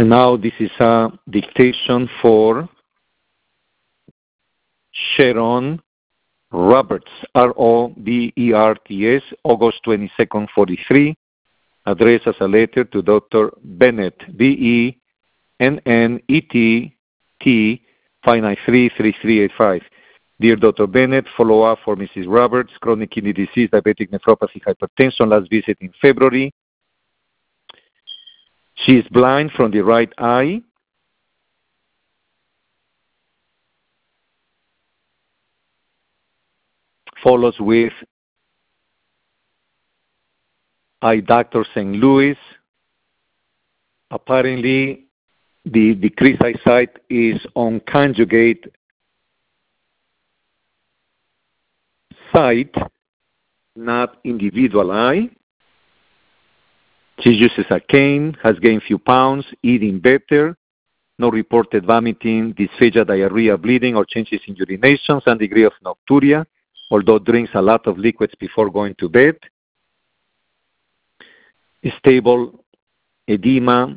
And now this is a dictation for Sharon Roberts, Roberts, August 22nd, 43, addressed as a letter to Dr. Bennett, Bennett, 593-3385. Dear Dr. Bennett, follow-up for Mrs. Roberts, chronic kidney disease, diabetic nephropathy, hypertension, last visit in February. She is blind from the right eye. Follows with eye doctor St. Louis. Apparently, the decreased eyesight is on conjugate sight, not individual eye. She uses a cane, has gained few pounds, eating better, no reported vomiting, dysphagia, diarrhea, bleeding, or changes in urination, some degree of nocturia, although drinks a lot of liquids before going to bed. Stable edema,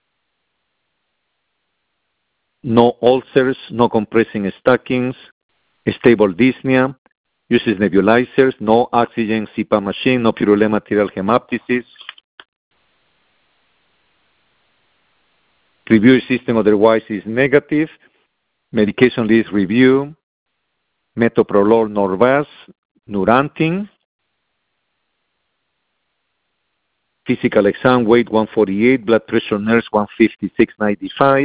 no ulcers, no compressing stockings, stable dyspnea, uses nebulizers, no oxygen CPAP machine, no purulent material hemoptysis. Review system otherwise is negative. Medication list review, metoprolol, Norvasc, Neurontin. Physical exam, weight 148, blood pressure nurse 156/95.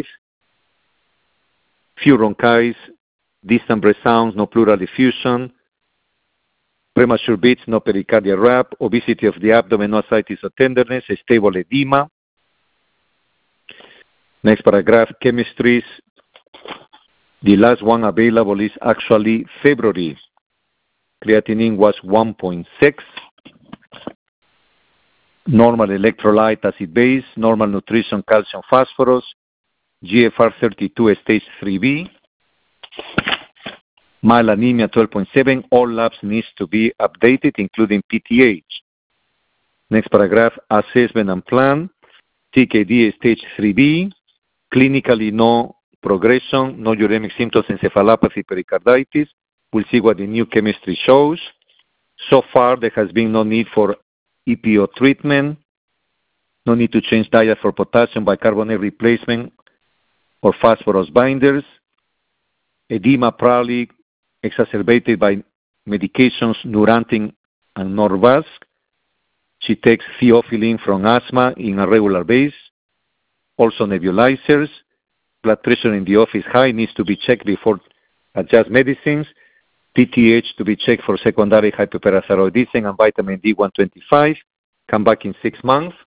Few rhonchitis, distant breath sounds, no pleural effusion. Premature beats, no pericardial rap. Obesity of the abdomen, no ascites or tenderness. Stable edema. Next paragraph, chemistries. The last one available is actually February. Creatinine was 1.6. Normal electrolyte, acid base. Normal nutrition, calcium, phosphorus. GFR 32, stage 3B. Mild anemia 12.7. All labs needs to be updated, including PTH. Next paragraph, assessment and plan. CKD stage 3B. Clinically no progression, no uremic symptoms, encephalopathy, pericarditis. We'll see what the new chemistry shows. So far, there has been no need for EPO treatment, no need to change diet for potassium bicarbonate replacement or phosphorus binders. Edema probably exacerbated by medications Neurontin and Norvasc. She takes theophylline from asthma in a regular basis. Also nebulizers. Blood pressure in the office high, needs to be checked before adjust medicines. PTH to be checked for secondary hyperparathyroidism and vitamin D 125. Come back in 6 months.